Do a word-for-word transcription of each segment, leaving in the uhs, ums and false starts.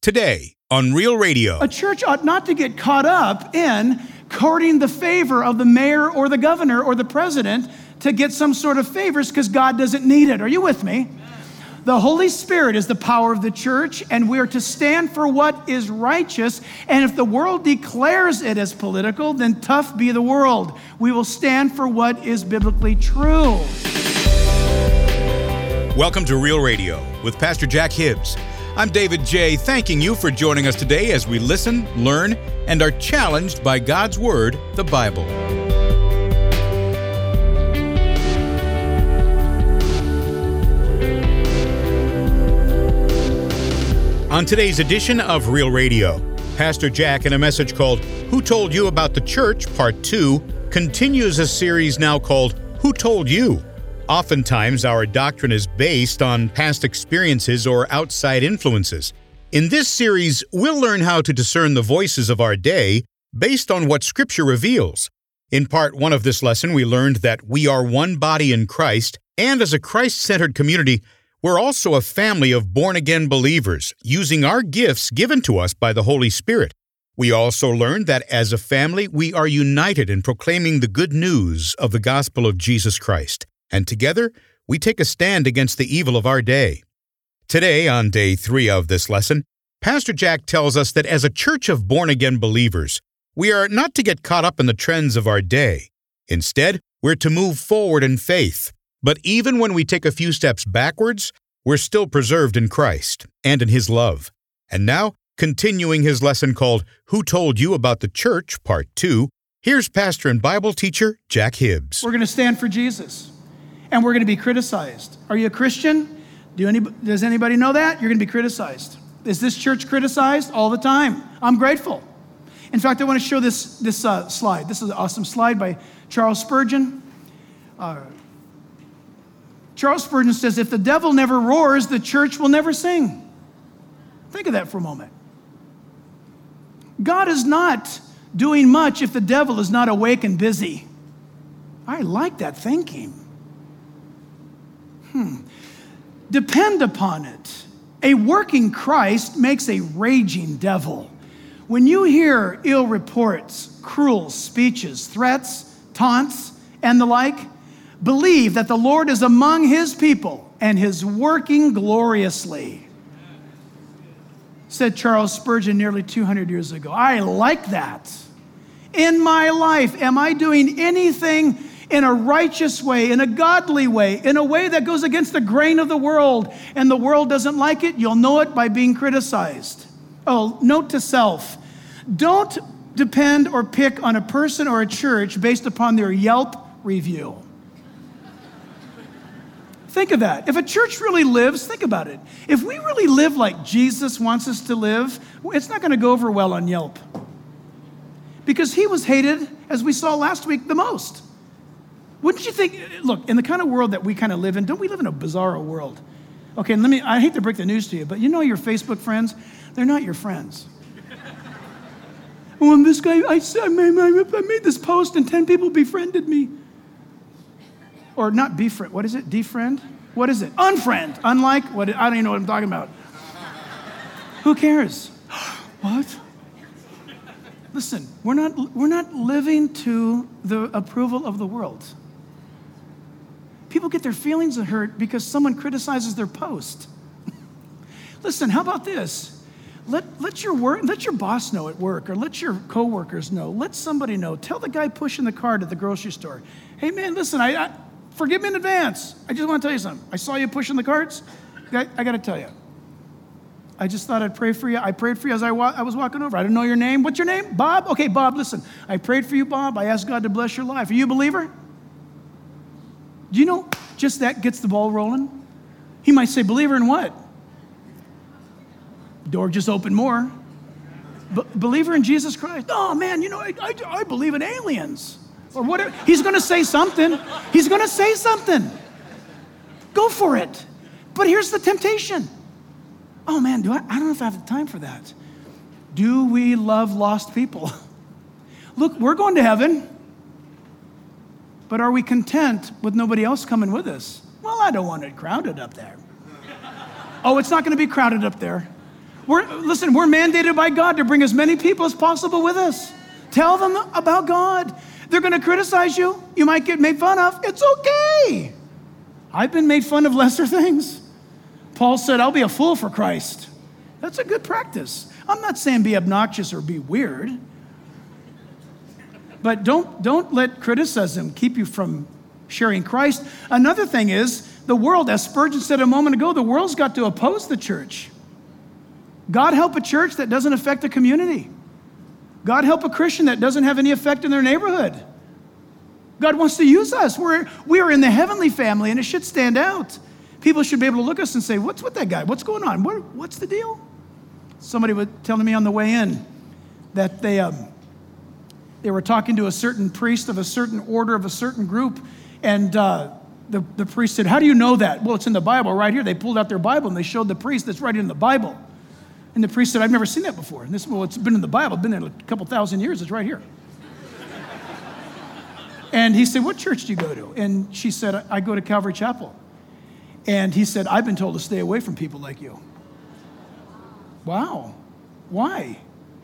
Today on Real Radio. A church ought not to get caught up in courting the favor of the mayor or the governor or the president to get some sort of favors because God doesn't need it. Are you with me? The Holy Spirit is the power of the church, and we are to stand for what is righteous. And if the world declares it as political, then tough be the world. We will stand for what is biblically true. Welcome to Real Radio with Pastor Jack Hibbs. I'm David J., thanking you for joining us today as we listen, learn, and are challenged by God's Word, the Bible. On today's edition of Real Radio, Pastor Jack, in a message called Who Told You About the Church, Part two, continues a series now called Who Told You? Oftentimes, our doctrine is based on past experiences or outside influences. In this series, we'll learn how to discern the voices of our day based on what Scripture reveals. In part one of this lesson, we learned that we are one body in Christ, and as a Christ-centered community, we're also a family of born-again believers, using our gifts given to us by the Holy Spirit. We also learned that as a family, we are united in proclaiming the good news of the gospel of Jesus Christ. And together, we take a stand against the evil of our day. Today, on day three of this lesson, Pastor Jack tells us that as a church of born-again believers, we are not to get caught up in the trends of our day. Instead, we're to move forward in faith. But even when we take a few steps backwards, we're still preserved in Christ and in His love. And now, continuing his lesson called Who Told You About the Church, Part two, here's pastor and Bible teacher Jack Hibbs. We're going to stand for Jesus. And we're going to be criticized. Are you a Christian? Do any, does anybody know that? You're going to be criticized. Is this church criticized? All the time. I'm grateful. In fact, I want to show this, this uh, slide. This is an awesome slide by Charles Spurgeon. Uh, Charles Spurgeon says, if the devil never roars, the church will never sing. Think of that for a moment. God is not doing much if the devil is not awake and busy. I like that thinking. Hmm. Depend upon it. A working Christ makes a raging devil. When you hear ill reports, cruel speeches, threats, taunts, and the like, believe that the Lord is among His people and is working gloriously. Said Charles Spurgeon nearly two hundred years ago. I like that. In my life, am I doing anything in a righteous way, in a godly way, in a way that goes against the grain of the world, and the world doesn't like it? You'll know it by being criticized. Oh, note to self. Don't depend or pick on a person or a church based upon their Yelp review. Think of that. If a church really lives, think about it. If we really live like Jesus wants us to live, it's not going to go over well on Yelp. Because He was hated, as we saw last week, the most. Wouldn't you think, look, in the kind of world that we kind of live in, don't we live in a bizarre world? Okay, and let me, I hate to break the news to you, but you know your Facebook friends? They're not your friends. When this guy, I, I made this post and ten people befriended me. Or not befriend, what is it? Defriend? What is it? Unfriend. Unlike, what? I don't even know what I'm talking about. Who cares? What? Listen, we're not, we're not living to the approval of the world. People get their feelings hurt because someone criticizes their post. Listen, how about this? Let, let your work, let your boss know at work, or let your coworkers know. Let somebody know. Tell the guy pushing the cart at the grocery store, hey man, listen, I, I forgive me in advance. I just want to tell you something. I saw you pushing the carts. I, I got to tell you. I just thought I'd pray for you. I prayed for you as I, wa- I was walking over. I didn't know your name. What's your name? Bob? Okay, Bob, listen. I prayed for you, Bob. I asked God to bless your life. Are you a believer? Do you know just that gets the ball rolling? He might say, believer in what? Door just opened more. Be- believer in Jesus Christ. Oh, man, you know, I, I, I believe in aliens. Or whatever. He's going to say something. He's going to say something. Go for it. But here's the temptation. Oh man, do I, I don't know if I have the time for that. Do we love lost people? Look, we're going to heaven, but are we content with nobody else coming with us? Well, I don't want it crowded up there. Oh, it's not going to be crowded up there. We're, listen, we're mandated by God to bring as many people as possible with us. Tell them about God. They're going to criticize you. You might get made fun of. It's okay. I've been made fun of lesser things. Paul said, I'll be a fool for Christ. That's a good practice. I'm not saying be obnoxious or be weird. But don't, don't let criticism keep you from sharing Christ. Another thing is, the world, as Spurgeon said a moment ago, the world's got to oppose the church. God help a church that doesn't affect the community. God help a Christian that doesn't have any effect in their neighborhood. God wants to use us. We're, we are in the heavenly family, and it should stand out. People should be able to look at us and say, what's with that guy? What's going on? What, what's the deal? Somebody was telling me on the way in that they, um, they were talking to a certain priest of a certain order of a certain group, and uh, the, the priest said, how do you know that? Well, it's in the Bible right here. They pulled out their Bible, and they showed the priest that's right in the Bible. And the priest said, I've never seen that before. And this, well, it's been in the Bible. It's been there a couple thousand years. It's right here. And he said, what church do you go to? And she said, I, I go to Calvary Chapel. And he said, I've been told to stay away from people like you. Wow. Why?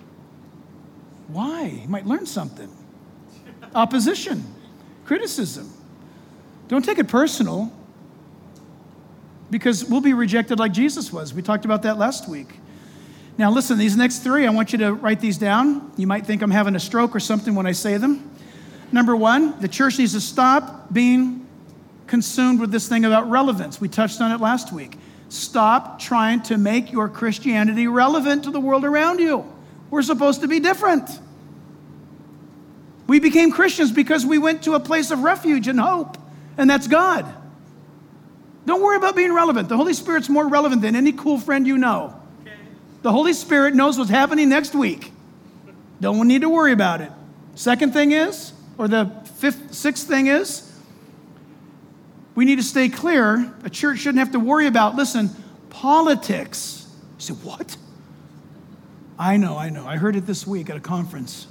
Why? You might learn something. Opposition, criticism. Don't take it personal, because we'll be rejected like Jesus was. We talked about that last week. Now listen, these next three, I want you to write these down. You might think I'm having a stroke or something when I say them. Number one, the church needs to stop being consumed with this thing about relevance. We touched on it last week. Stop trying to make your Christianity relevant to the world around you. We're supposed to be different. We became Christians because we went to a place of refuge and hope, and that's God. Don't worry about being relevant. The Holy Spirit's more relevant than any cool friend you know. The Holy Spirit knows what's happening next week. Don't need to worry about it. Second thing is, or the fifth, sixth thing is, we need to stay clear. A church shouldn't have to worry about, listen, politics. You say, what? I know, I know. I heard it this week at a conference.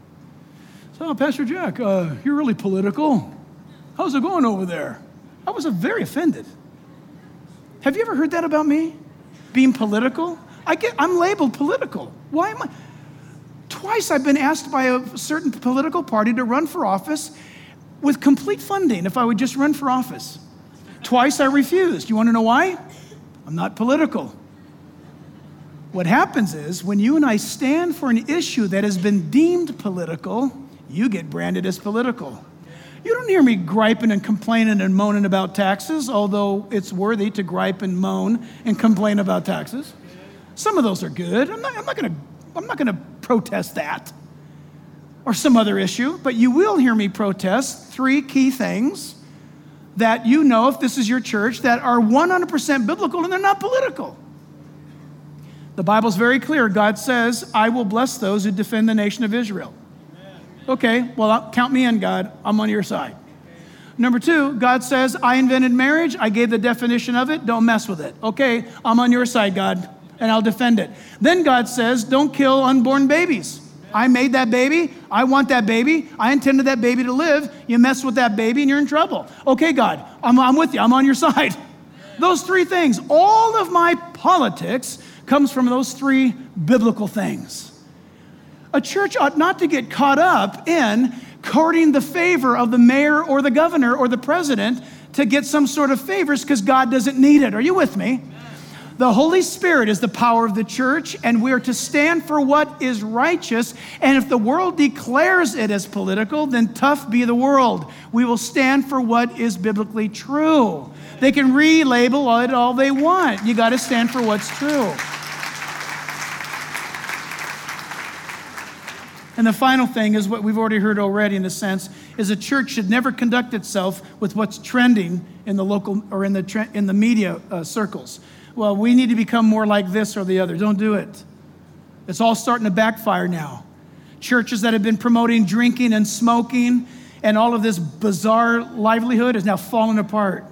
So, Pastor Jack, uh, you're really political. How's it going over there? I was very offended. Have you ever heard that about me? Being political? I get, I'm labeled political. Why am I? Twice I've been asked by a certain political party to run for office with complete funding if I would just run for office. Twice I refused. You want to know why? I'm not political. What happens is when you and I stand for an issue that has been deemed political, you get branded as political. You don't hear me griping and complaining and moaning about taxes, although it's worthy to gripe and moan and complain about taxes. Some of those are good. I'm not, I'm not going to I'm not going to protest that or some other issue, but you will hear me protest three key things that you know, if this is your church, that are one hundred percent biblical and they're not political. The Bible's very clear. God says, I will bless those who defend the nation of Israel. Okay, well, count me in, God. I'm on your side. Number two, God says, I invented marriage. I gave the definition of it. Don't mess with it. Okay, I'm on your side, God, and I'll defend it. Then God says, don't kill unborn babies. I made that baby. I want that baby. I intended that baby to live. You mess with that baby and you're in trouble. Okay, God, I'm, I'm with you. I'm on your side. Those three things, all of my politics comes from those three biblical things. A church ought not to get caught up in courting the favor of the mayor or the governor or the president to get some sort of favors because God doesn't need it. Are you with me? The Holy Spirit is the power of the church, and we are to stand for what is righteous. And if the world declares it as political, then tough be the world. We will stand for what is biblically true. They can relabel it all they want. You got to stand for what's true. And the final thing is what we've already heard already in a sense, is a church should never conduct itself with what's trending in the local or in the tre- in the media uh, circles. Well, we need to become more like this or the other. Don't do it. It's all starting to backfire now. Churches that have been promoting drinking and smoking and all of this bizarre livelihood is now falling apart.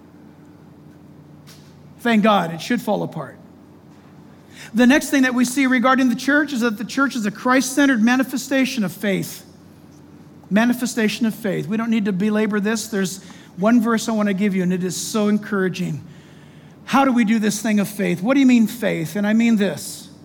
Thank God, it should fall apart. The next thing that we see regarding the church is that the church is a Christ-centered manifestation of faith. Manifestation of faith. We don't need to belabor this. There's one verse I want to give you, and it is so encouraging. How do we do this thing of faith? What do you mean faith? And I mean this.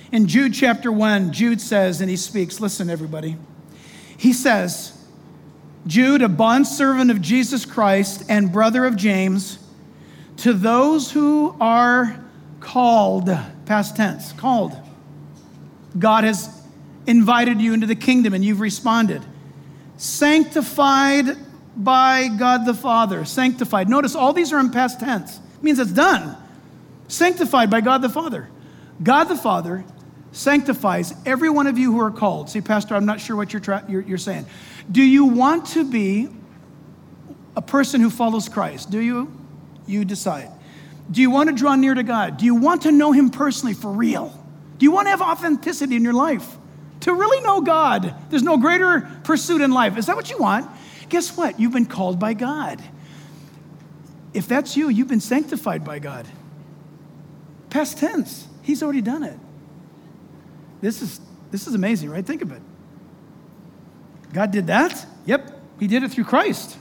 In Jude chapter one, Jude says, and he speaks, listen everybody. He says, Jude, a bondservant of Jesus Christ and brother of James, to those who are called, past tense, called. God has invited you into the kingdom and you've responded. Sanctified by God the Father, sanctified. Notice all these are in past tense. It means it's done. Sanctified by God the Father. God the Father sanctifies every one of you who are called. See, Pastor, I'm not sure what you're, tra- you're, you're saying. Do you want to be a person who follows Christ? Do you? You decide. Do you want to draw near to God? Do you want to know him personally for real? Do you want to have authenticity in your life? To really know God. There's no greater pursuit in life. Is that what you want? Guess what? You've been called by God. If that's you, you've been sanctified by God. Past tense. He's already done it. This is this is amazing, right? Think of it. God did that? Yep. He did it through Christ.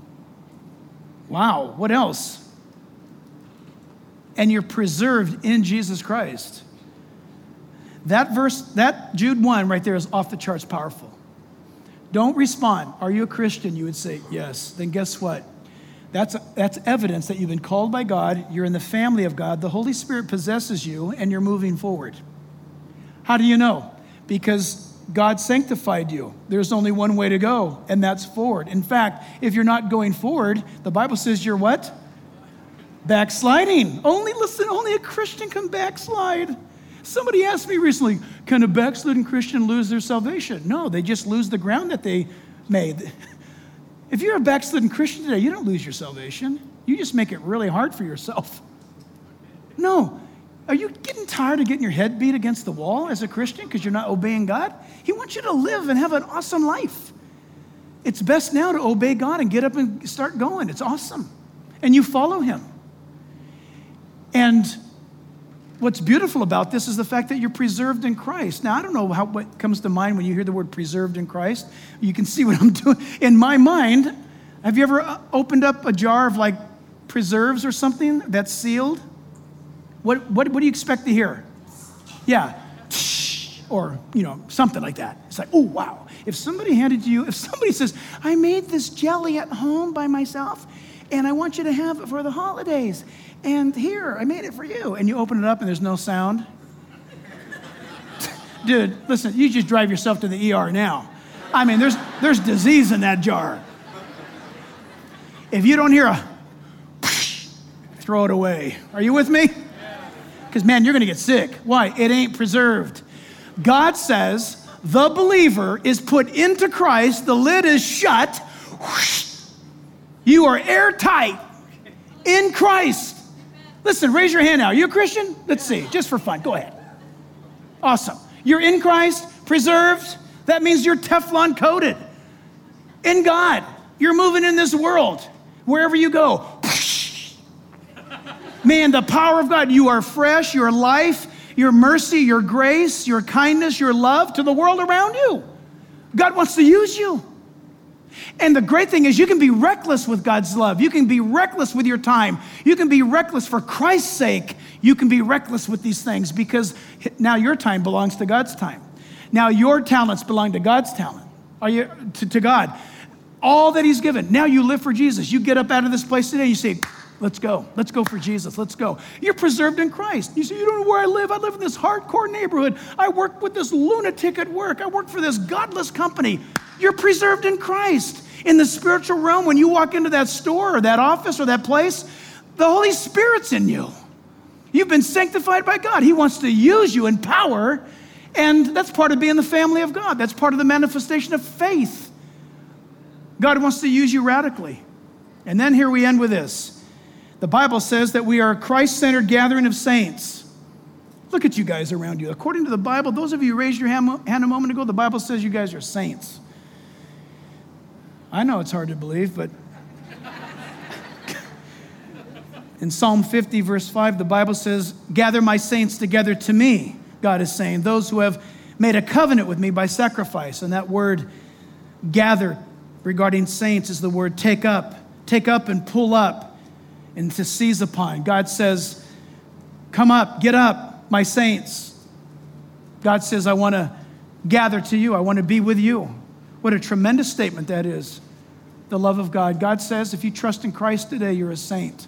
Wow. What else? And you're preserved in Jesus Christ. That verse, that Jude one right there is off the charts powerful. Don't respond. Are you a Christian? You would say, yes. Then guess what? That's, that's evidence that you've been called by God. You're in the family of God. The Holy Spirit possesses you and you're moving forward. How do you know? Because God sanctified you. There's only one way to go, and that's forward. In fact, if you're not going forward, the Bible says you're what? Backsliding. Only, listen, only a Christian can backslide. Somebody asked me recently, can a backslidden Christian lose their salvation? No, they just lose the ground that they made. If you're a backslidden Christian today, you don't lose your salvation. You just make it really hard for yourself. No. Are you getting tired of getting your head beat against the wall as a Christian because you're not obeying God? He wants you to live and have an awesome life. It's best now to obey God and get up and start going. It's awesome. And you follow him. And what's beautiful about this is the fact that you're preserved in Christ. Now, I don't know how, what comes to mind when you hear the word preserved in Christ. You can see what I'm doing. In my mind, have you ever opened up a jar of like preserves or something that's sealed? What, what, what do you expect to hear? Yeah. Or, you know, something like that. It's like, oh, wow. If somebody handed to you, if somebody says, I made this jelly at home by myself, and I want you to have it for the holidays, and here, I made it for you, and you open it up and there's no sound. Dude, listen, you just drive yourself to the E R now. I mean, there's there's disease in that jar. If you don't hear a throw it away. Are you with me? Because, man, you're going to get sick. Why? It ain't preserved. God says the believer is put into Christ. The lid is shut. You are airtight in Christ. Listen, raise your hand now. Are you a Christian? Let's see, just for fun. Go ahead. Awesome. You're in Christ, preserved. That means you're Teflon coated in God. You're moving in this world. Wherever you go, man, the power of God, you are fresh, your life, your mercy, your grace, your kindness, your love to the world around you. God wants to use you. And the great thing is you can be reckless with God's love. You can be reckless with your time. You can be reckless for Christ's sake. You can be reckless with these things because now your time belongs to God's time. Now your talents belong to God's talent. Are you to, to God? All that he's given. Now you live for Jesus. You get up out of this place today, you say, let's go. Let's go for Jesus. Let's go. You're preserved in Christ. You say, you don't know where I live. I live in this hardcore neighborhood. I work with this lunatic at work. I work for this godless company. You're preserved in Christ. In the spiritual realm, when you walk into that store or that office or that place, the Holy Spirit's in you. You've been sanctified by God. He wants to use you in power, and that's part of being the family of God. That's part of the manifestation of faith. God wants to use you radically. And then here we end with this. The Bible says that we are a Christ-centered gathering of saints. Look at you guys around you. According to the Bible, those of you who raised your hand a moment ago, the Bible says you guys are saints. I know it's hard to believe, but in Psalm fifty, verse five, the Bible says, gather my saints together to me, God is saying, those who have made a covenant with me by sacrifice. And that word gather regarding saints is the word take up, take up and pull up and to seize upon. God says, come up, get up, my saints. God says, I want to gather to you. I want to be with you. What a tremendous statement that is. The love of God. God says, if you trust in Christ today, you're a saint.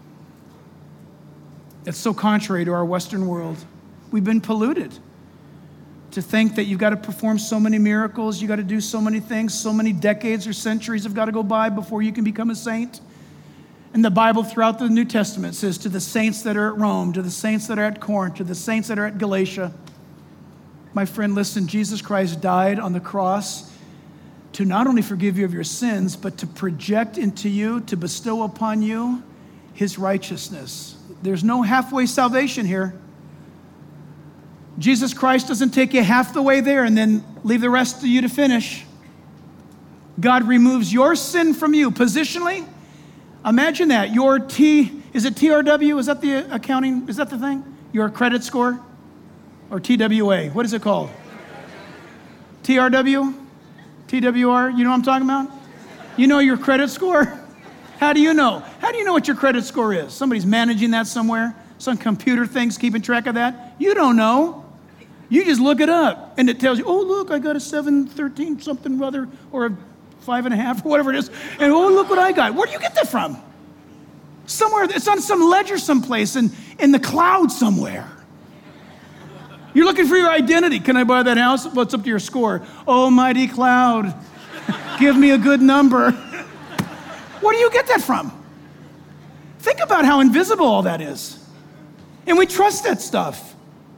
It's so contrary to our Western world. We've been polluted to think that you've got to perform so many miracles, you've got to do so many things, so many decades or centuries have got to go by before you can become a saint. And the Bible throughout the New Testament says to the saints that are at Rome, to the saints that are at Corinth, to the saints that are at Galatia, my friend, listen, Jesus Christ died on the cross to not only forgive you of your sins, but to project into you, to bestow upon you his righteousness. There's no halfway salvation here. Jesus Christ doesn't take you half the way there and then leave the rest of you to finish. God removes your sin from you positionally. Imagine that. Your T, is it T R W? Is that the accounting? Is that the thing? Your credit score? Or T W A? What is it called? T R W? T W R? You know what I'm talking about? You know your credit score? How do you know? How do you know what your credit score is? Somebody's managing that somewhere? Some computer thing's keeping track of that? You don't know. You just look it up, and it tells you, oh, look, I got a seven thirteen something rather, or a five and a half, or whatever it is. And oh, look what I got. Where do you get that from? Somewhere, it's on some ledger someplace in, in the cloud somewhere. You're looking for your identity. Can I buy that house? What's up to your score? Oh, mighty cloud, give me a good number. Where do you get that from? Think about how invisible all that is. And we trust that stuff.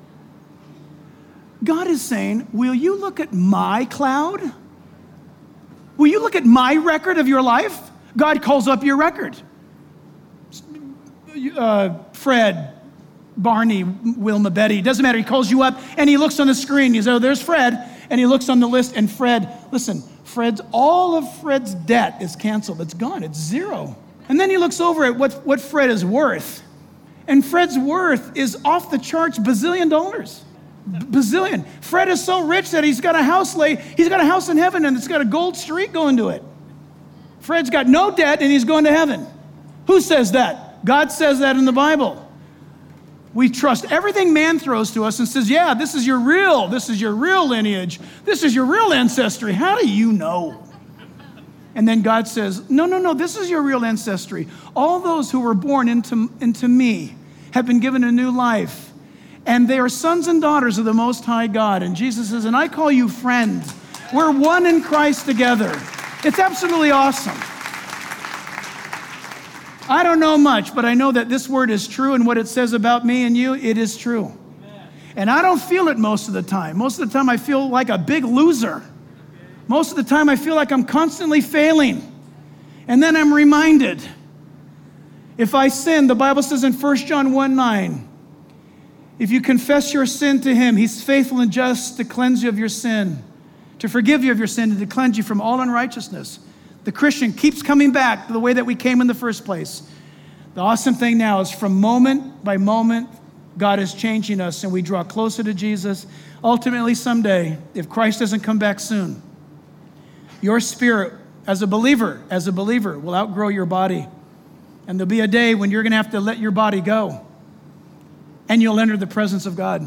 God is saying, will you look at my cloud? Will you look at my record of your life? God calls up your record. Uh, Fred, Barney, Wilma, Betty, doesn't matter. He calls you up and he looks on the screen. He says, oh, there's Fred. And he looks on the list and Fred, listen, Fred's, all of Fred's debt is canceled. It's gone. It's zero. And then he looks over at what, what Fred is worth. And Fred's worth is off the charts, bazillion dollars. Bazillion. Fred is so rich that he's got a house lay, he's got a house in heaven and it's got a gold streak going to it. Fred's got no debt and he's going to heaven. Who says that? God says that in the Bible. We trust everything man throws to us and says, yeah, this is your real, this is your real lineage. This is your real ancestry. How do you know? And then God says, no, no, no, this is your real ancestry. All those who were born into, into me have been given a new life. And they are sons and daughters of the Most High God. And Jesus says, and I call you friend. We're one in Christ together. It's absolutely awesome. I don't know much, but I know that this word is true, and what it says about me and you, it is true. Amen. And I don't feel it most of the time. Most of the time I feel like a big loser. Most of the time I feel like I'm constantly failing. And then I'm reminded, if I sin, the Bible says in First John one nine, if you confess your sin to him, he's faithful and just to cleanse you of your sin, to forgive you of your sin, and to cleanse you from all unrighteousness. The Christian keeps coming back to the way that we came in the first place. The awesome thing now is from moment by moment, God is changing us and we draw closer to Jesus. Ultimately, someday, if Christ doesn't come back soon, your spirit as a believer, as a believer, will outgrow your body. And there'll be a day when you're going to have to let your body go. And you'll enter the presence of God.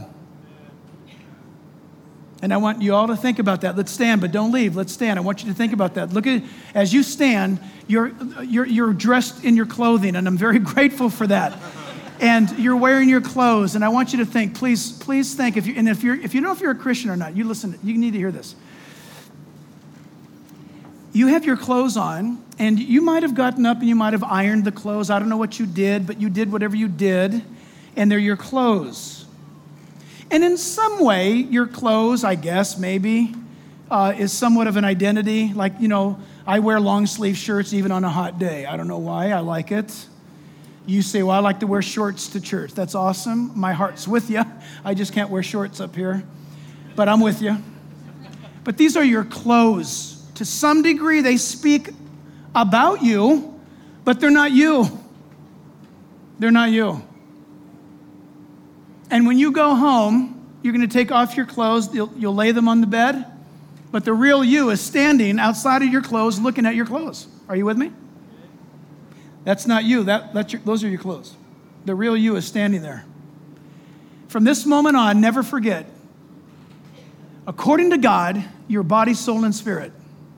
And I want you all to think about that. Let's stand, but don't leave. Let's stand. I want you to think about that. Look at, as you stand, you're, you're, you're dressed in your clothing, and I'm very grateful for that. And you're wearing your clothes, and I want you to think, please, please think, if you, and if you're, if you don't know if you're a Christian or not, you listen, you need to hear this. You have your clothes on, and you might have gotten up and you might have ironed the clothes. I don't know what you did, but you did whatever you did. And they're your clothes. And in some way, your clothes, I guess, maybe, uh, is somewhat of an identity. Like, you know, I wear long sleeve shirts even on a hot day. I don't know why, I like it. You say, well, I like to wear shorts to church. That's awesome. My heart's with you. I just can't wear shorts up here. But I'm with you. But these are your clothes. To some degree, they speak about you, but they're not you. They're not you. And when you go home, you're going to take off your clothes, you'll, you'll lay them on the bed, but the real you is standing outside of your clothes looking at your clothes. Are you with me? That's not you. That, that's your, those are your clothes. The real you is standing there. From this moment on, never forget, According to God, your body, soul, and spirit.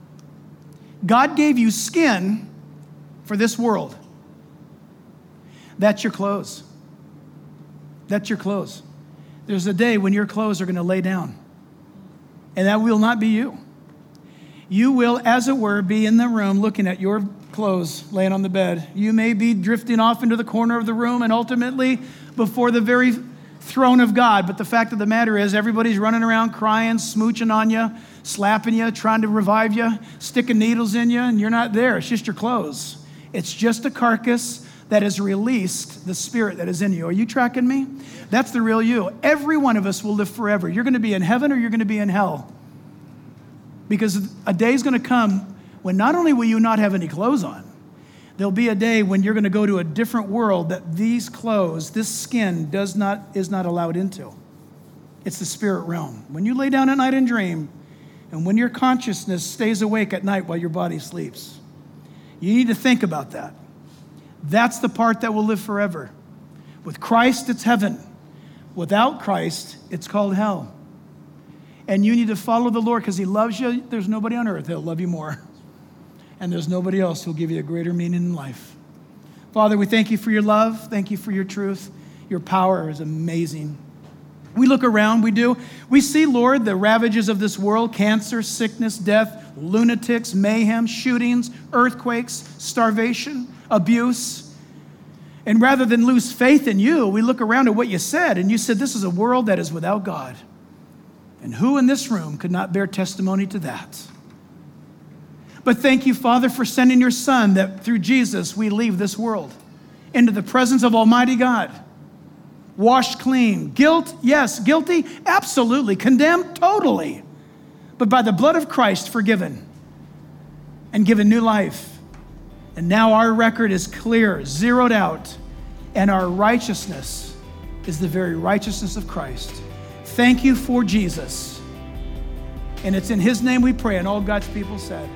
God gave you skin for this world. That's your clothes. That's your clothes. There's a day when your clothes are going to lay down. And that will not be you. You will, as it were, be in the room looking at your clothes laying on the bed. You may be drifting off into the corner of the room and ultimately before the very throne of God. But the fact of the matter is everybody's running around crying, smooching on you, slapping you, trying to revive you, sticking needles in you, and you're not there. It's just your clothes. It's just a carcass that has released the spirit that is in you. Are you tracking me? That's the real you. Every one of us will live forever. You're going to be in heaven or you're going to be in hell. Because a day is going to come when not only will you not have any clothes on, there'll be a day when you're going to go to a different world that these clothes, this skin does not is not allowed into. It's the spirit realm. When you lay down at night and dream, and when your consciousness stays awake at night while your body sleeps, you need to think about that. That's the part that will live forever. With Christ, it's heaven. Without Christ, it's called hell. And you need to follow the Lord because he loves you. There's nobody on earth that'll love you more. And there's nobody else who'll give you a greater meaning in life. Father, we thank you for your love. Thank you for your truth. Your power is amazing. We look around, we do. We see, Lord, the ravages of this world, cancer, sickness, death, lunatics, mayhem, shootings, earthquakes, starvation, abuse. And rather than lose faith in you, we look around at what you said, and you said this is a world that is without God. And who in this room could not bear testimony to that? But thank you, Father, for sending your Son that through Jesus we leave this world into the presence of Almighty God. Washed clean. Guilt, yes. Guilty, absolutely. Condemned, totally. But by the blood of Christ, forgiven and given new life. And now our record is clear, zeroed out, and our righteousness is the very righteousness of Christ. Thank you for Jesus. And it's in his name we pray, and all God's people said,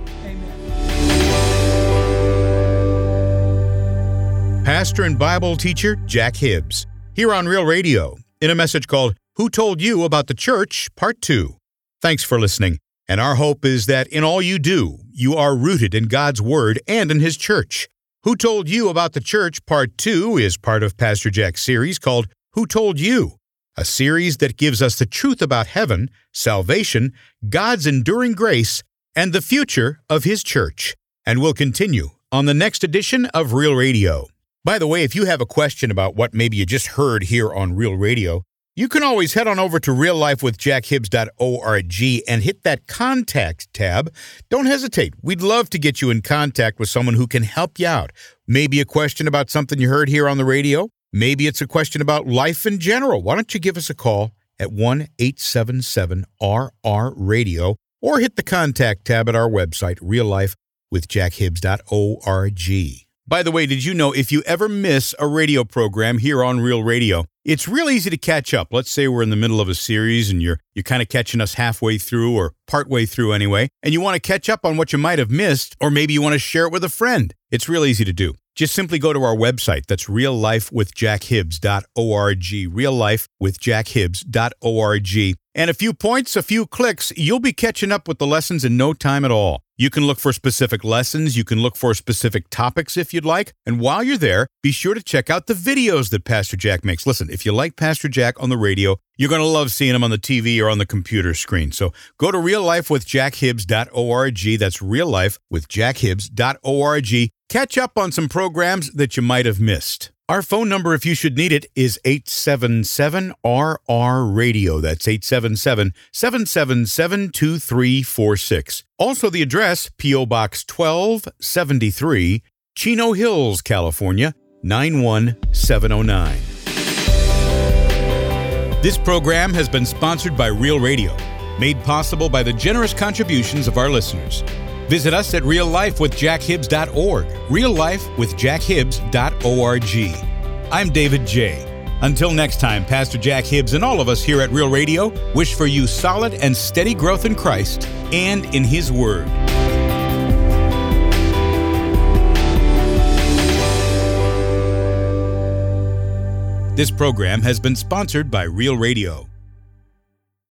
amen. Pastor and Bible teacher Jack Hibbs, here on Real Radio, in a message called Who Told You About the Church, Part two. Thanks for listening, and our hope is that in all you do, you are rooted in God's Word and in his church. Who Told You About the Church, Part two is part of Pastor Jack's series called Who Told You? A series that gives us the truth about heaven, salvation, God's enduring grace, and the future of his church. And we'll continue on the next edition of Real Radio. By the way, if you have a question about what maybe you just heard here on Real Radio, you can always head on over to real life with jack hibbs dot org and hit that Contact tab. Don't hesitate. We'd love to get you in contact with someone who can help you out. Maybe a question about something you heard here on the radio. Maybe it's a question about life in general. Why don't you give us a call at one eight seven seven R R radio or hit the Contact tab at our website, real life with jack hibbs dot org. By the way, did you know if you ever miss a radio program here on Real Radio, it's real easy to catch up. Let's say we're in the middle of a series and you're you're kind of catching us halfway through or partway through anyway, and you want to catch up on what you might have missed, or maybe you want to share it with a friend. It's real easy to do. Just simply go to our website. That's real life with jack hibbs dot org, real life with jack hibbs dot org. And a few points, a few clicks, you'll be catching up with the lessons in no time at all. You can look for specific lessons. You can look for specific topics if you'd like. And while you're there, be sure to check out the videos that Pastor Jack makes. Listen, if you like Pastor Jack on the radio, you're going to love seeing him on the T V or on the computer screen. So go to real life with jack hibbs dot org. That's real life with jack hibbs dot org. Catch up on some programs that you might have missed. Our phone number, if you should need it, is eight seven seven R R radio. That's eight seven seven, seven seven seven, two three four six. Also the address, P O. Box twelve seventy-three, Chino Hills, California, nine one seven oh nine. This program has been sponsored by Real Radio, made possible by the generous contributions of our listeners. Visit us at real life with jack hibbs dot org, real life with jack hibbs dot org. I'm David J. Until next time, Pastor Jack Hibbs and all of us here at Real Radio wish for you solid and steady growth in Christ and in His Word. This program has been sponsored by Real Radio.